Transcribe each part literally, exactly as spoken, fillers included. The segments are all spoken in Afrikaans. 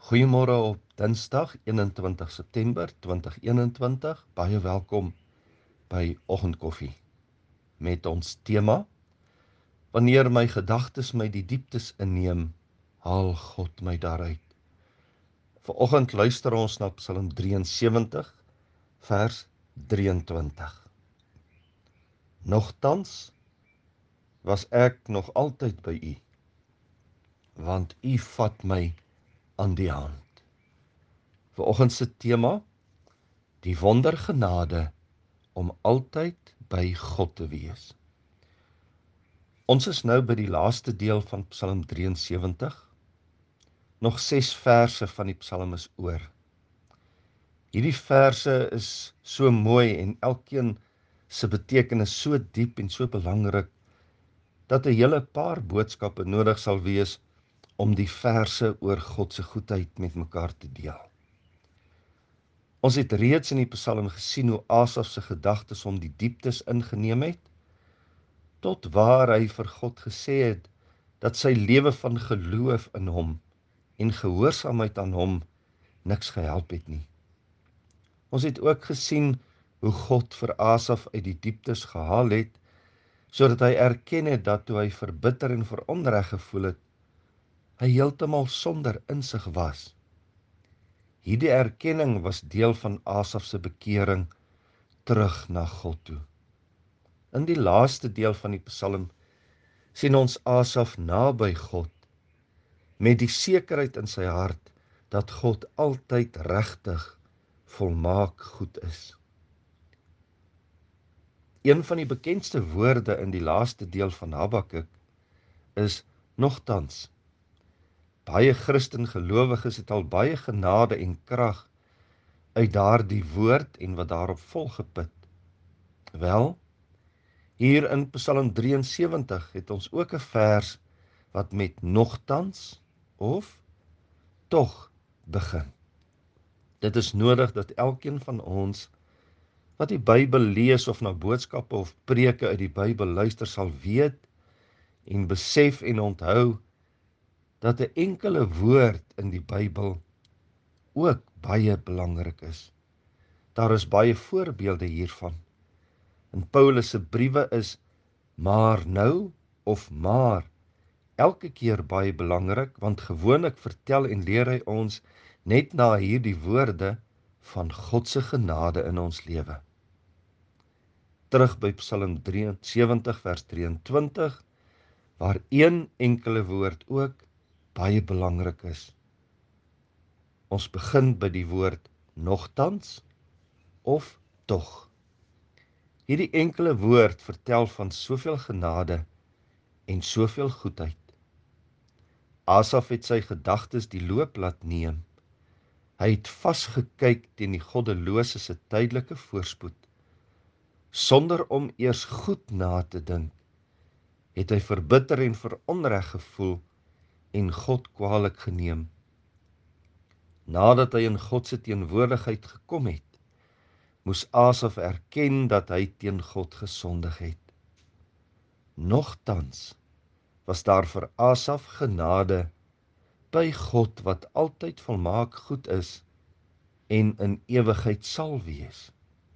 Goeiemôre op Dinsdag eenentwintig September twintig eenentwintig. Baie welkom by Oggendkoffie met ons tema: wanneer my gedagtes my die dieptes inneem, haal God my daaruit. Vanoggend luister ons na Psalm drieënsewentig vers drieëntwintig. Nogtans was ek nog altyd by U, want U vat my aan die hand. Vanoggend se tema: die wondergenade om altyd by God te wees. Ons is nou by die laaste deel van Psalm drieënsewentig. Nog ses verse van die Psalm is oor. Hierdie verse is so mooi en elkeen se betekenis so diep en so belangrik, dat 'n hele paar boodskappe nodig sal wees om die verse oor God se goedheid met mekaar te deel. Ons het reeds in die Psalm gesien hoe Asaf se gedagtes hom die dieptes ingeneem het, tot waar hy vir God gesê het dat sy lewe van geloof in hom en gehoorsaamheid aan hom niks gehelp het nie. Ons het ook gesien hoe God vir Asaf uit die dieptes gehaal het, sodat hy erken het dat toe hy verbitter en veronreg gevoel het, hy heeltemal sonder insig was. Hierdie erkenning was deel van Asaf se bekering terug na God toe. In die laaste deel van die Psalm sien ons Asaf naby God, met die sekerheid in sy hart dat God altyd regtig volmaak goed is. Een van die bekendste woorde in die laaste deel van Habakuk is nogtans. Baie Christen gelowiges het al baie genade en krag uit daardie woord en wat daarop volg geput. Wel, hier in Psalm drieënsewentig het ons ook 'n vers wat met nogtans of tog begin. Dit is nodig dat elkeen van ons wat die Bybel lees of na boodskappe of preke uit die Bybel luister sal weet en besef en onthou dat 'n enkele woord in die Bybel ook baie belangrik is. Daar is baie voorbeelde hiervan. In Paulus se briewe is maar nou of maar elke keer baie belangrik, want gewoonlik vertel en leer hy ons net na hierdie woorde van God se genade in ons lewe. Terug by Psalm drieënsewentig vers drieëntwintig, waar een enkele woord ook baie belangrik is. Ons begin by die woord nogtans of tog. Hierdie enkele woord vertel van soveel genade en soveel goedheid. Asaf het sy gedagtes die loop laat neem. Hy het vasgekyk teen die goddelose se tydelike voorspoed. Sonder om eers goed na te dink, het hy verbitter en veronreg gevoel en God kwaadlik geneem. Nadat hy in God se teenwoordigheid gekom het, moes Asaf erken dat hy teen God gesondig het. Nogtans was daar vir Asaf genade by God wat altyd volmaak goed is en in ewigheid sal wees.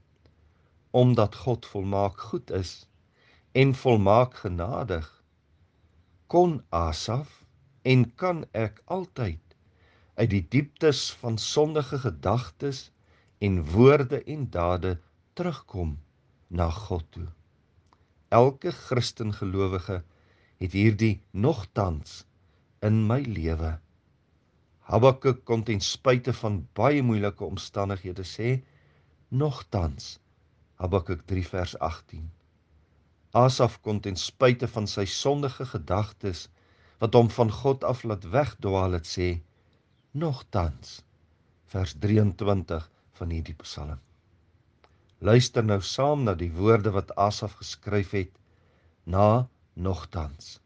Omdat God volmaak goed is en volmaak genadig, kon Asaf en kan ek altyd uit die dieptes van sondige gedagtes en woorde en dade terugkom na God toe. Elke Christen gelowige het hierdie nogtans in my lewe. Habakuk kon ten spyte van baie moeilike omstandighede sê, nogtans, Habakuk drie vers agttien. Asaf kon ten spyte van sy sondige gedagtes, wat hom van God af laat wegdwaal het, sê, nogtans, vers drieëntwintig van hierdie Psalm. Luister nou saam na die woorde wat Asaf geskryf het, na nogtans.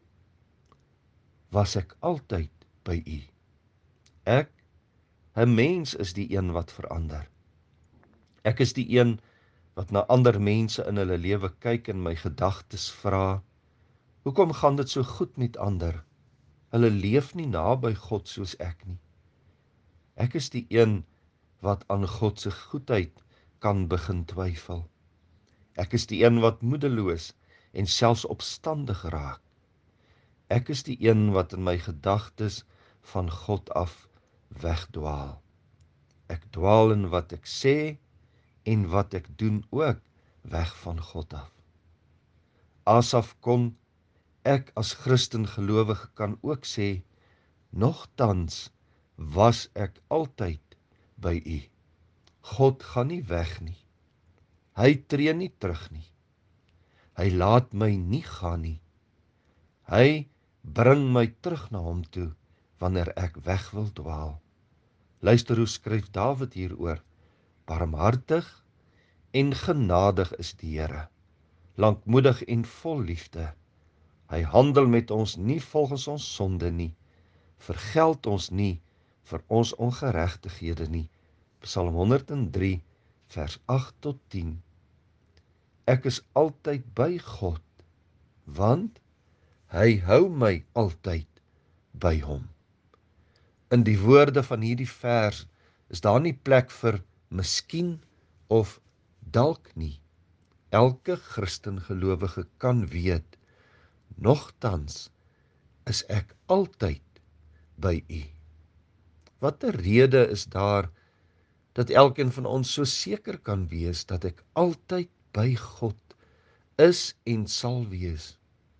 Was ek altyd by U. Ek, 'n mens is die een wat verander. Ek is die een wat na ander mense in hulle lewe kyk en my gedagtes vra, hoekom gaan dit so goed met ander? Hulle leef nie naby God soos ek nie. Ek is die een wat aan God se goedheid kan begin twyfel. Ek is die een wat moedeloos en selfs opstandig raak. Ek is die een wat in my gedagtes van God af wegdwaal. Ek dwaal in wat ek sê en wat ek doen ook weg van God af. Asaf kon, ek as Christen gelowige kan ook sê, nogtans was ek altyd by U. God gaan nie weg nie. Hy tree nie terug nie. Hy laat my nie gaan nie. Hy bring my terug na hom toe wanneer ek weg wil dwaal. Luister hoe skryf Dawid hieroor. Barmhartig en genadig is die Here, lankmoedig en vol liefde. Hy handel met ons nie volgens ons sonde nie, vergeld ons nie vir ons ongeregtighede nie. Psalm honderd en drie vers agt tot tien. Ek is altyd by God, want hy hou my altyd by hom. In die woorde van hierdie vers is daar nie plek vir miskien of dalk nie. Elke Christen gelowige kan weet, nogtans is ek altyd by U. Wat 'n rede is daar dat elkeen van ons so seker kan wees dat ek altyd by God is en sal wees?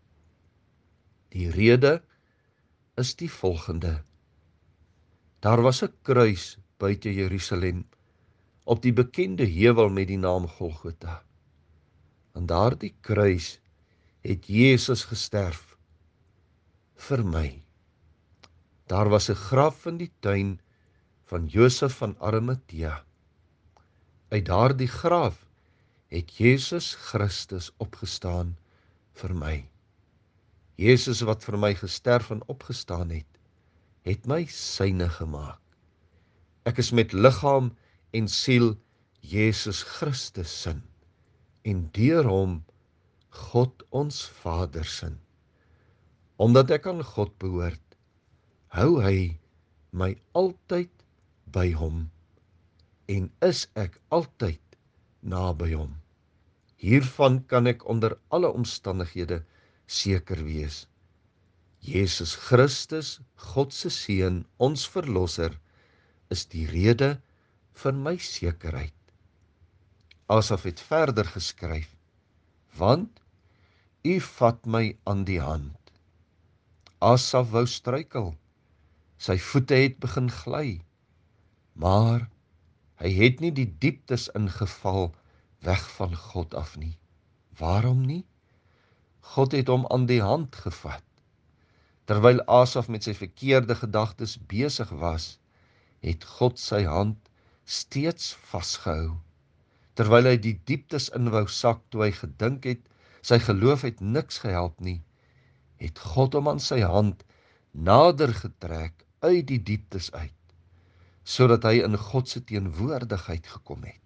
Die rede is die volgende. Daar was 'n kruis buite Jerusalem op die bekende heuwel met die naam Golgotha. Aan daardie kruis het Jesus gesterf vir my. Daar was 'n graf in die tuin van Josef van Arimatea. Uit daardie graf het Jesus Christus opgestaan vir my. Jesus wat vir my gesterf en opgestaan het, het my syne gemaak. Ek is met liggaam en siel Jesus Christus sin en deur hom God ons Vader sin. Omdat ek aan God behoort, hou hy my altyd by hom en is ek altyd naby hom. Hiervan kan ek onder alle omstandighede seker wees. Jesus Christus, God se Seun, ons Verlosser, is die rede vir my sekerheid. Asaf het verder geskryf, want U vat my aan die hand. Asaf wou struikel, sy voete het begin gly, maar hy het nie die dieptes ingeval weg van God af nie. Waarom nie? God het hom aan die hand gevat. Terwyl Asaf met sy verkeerde gedagtes besig was, het God sy hand steeds vasgehou. Terwyl hy die dieptes in wou sak toe hy gedink het, sy geloof het niks gehelp nie, het God hom aan sy hand nader getrek uit die dieptes uit, sodat hy in God se teenwoordigheid gekom het.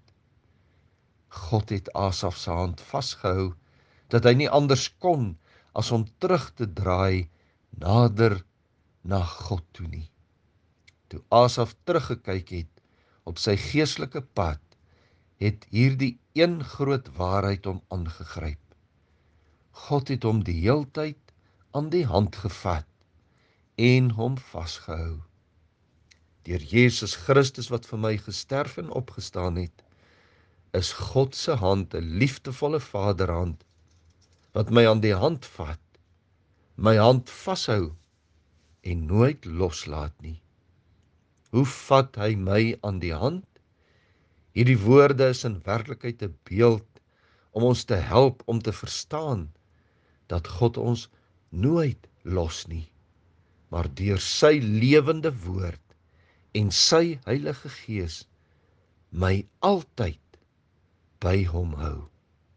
God het Asaf se hand vasgehou, dat hy nie anders kon as om terug te draai nader na God toe nie. Toe Asaf teruggekyk het op sy geestelike pad, het hierdie een groot waarheid hom aangegryp. God het hom die heeltyd aan die hand gevat en hom vasgehou. Deur Jesus Christus wat vir my gesterf en opgestaan het, is God se hand 'n liefdevolle vaderhand wat my aan die hand vat, my hand vashou en nooit loslaat nie. Hoe vat hy my aan die hand? Hierdie woorde is in werklikheid 'n beeld om ons te help om te verstaan dat God ons nooit los nie, maar deur sy lewende woord en sy Heilige Gees my altyd by hom hou.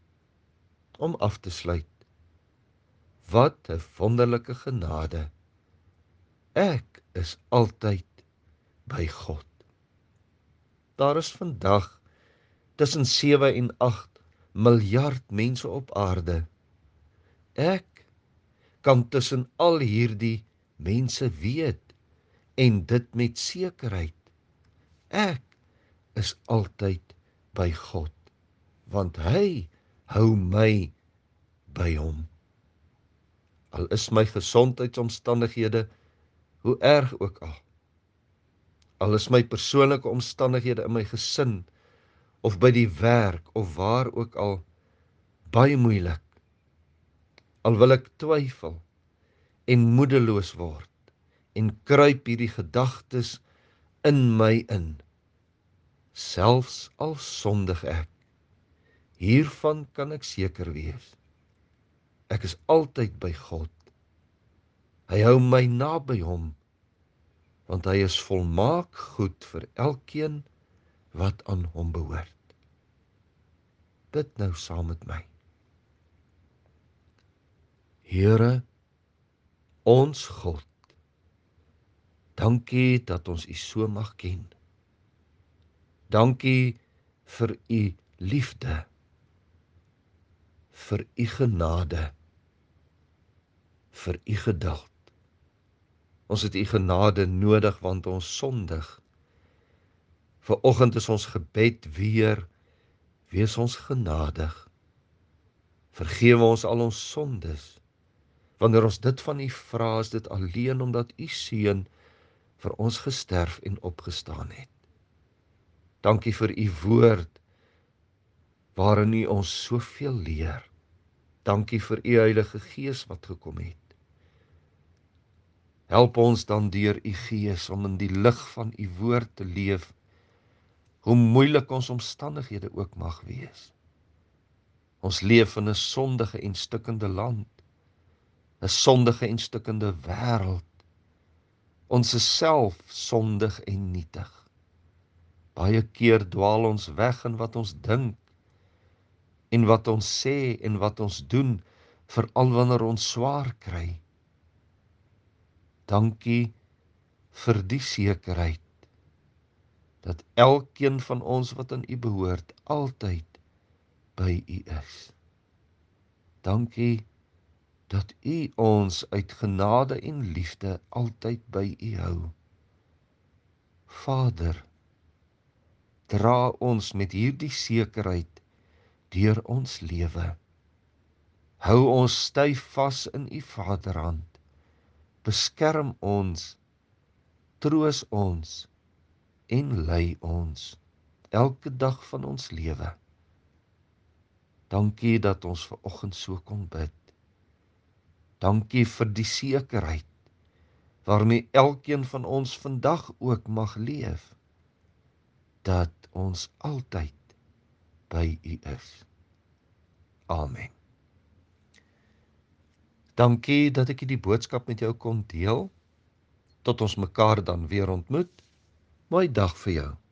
Om af te sluit, wat 'n wonderlike genade. Ek is altyd by God. Daar is vandag tussen sewe en agt miljard mense op aarde. Ek kan tussen al hierdie mense weet en dit met sekerheid Ek is altyd by God, want hy hou my by hom. Al is my gesondheidsomstandighede hoe erg ook al, al is my persoonlike omstandighede in my gesin, of by die werk, of waar ook al, baie moeilik, al wil ek twyfel, en moedeloos word, en kruip hierdie gedagtes in my in, selfs al sondig ek, hiervan kan ek seker wees, ek is altyd by God, hy hou my naby hom, want hy is volmaak goed vir elkeen wat aan hom behoort. Bid nou saam met my. Here, ons God, dankie dat ons U so mag ken. Dankie vir U liefde, vir U genade, vir U geduld. Ons het U genade nodig want ons sondig. Vanoggend is ons gebed weer, wees ons genadig. Vergewe ons al ons sondes. Wanneer ons dit van U vra, is dit alleen omdat U Seun vir ons gesterf en opgestaan het. Dankie vir U woord, waarin U ons soveel leer. Dankie vir U Heilige Gees wat gekom het. Help ons dan deur U Gees om in die lig van U woord te leef, hoe moeilik ons omstandighede ook mag wees. Ons leef in 'n sondige en stikkende land, 'n sondige en stikkende wêreld. Ons is self sondig en nietig. Baie keer dwaal ons weg in wat ons dink, en wat ons sê en wat ons doen, veral wanneer ons swaar kry. Dankie vir die sekerheid, dat elkeen van ons wat aan U behoort, altyd by U is. Dankie dat U ons uit genade en liefde altyd by U hou. Vader, dra ons met hierdie sekerheid deur ons lewe. Hou ons styf vas in U vaderhand. Beskerm ons, troos ons en lei ons elke dag van ons lewe. Dankie dat ons vanoggend so kon bid. Dankie vir die sekerheid waarmee elkeen van ons vandag ook mag leef, dat ons altyd by U is. Amen. Dankie dat ek hierdie boodskap met jou kon deel. Tot ons mekaar dan weer ontmoet. Mooi dag vir jou.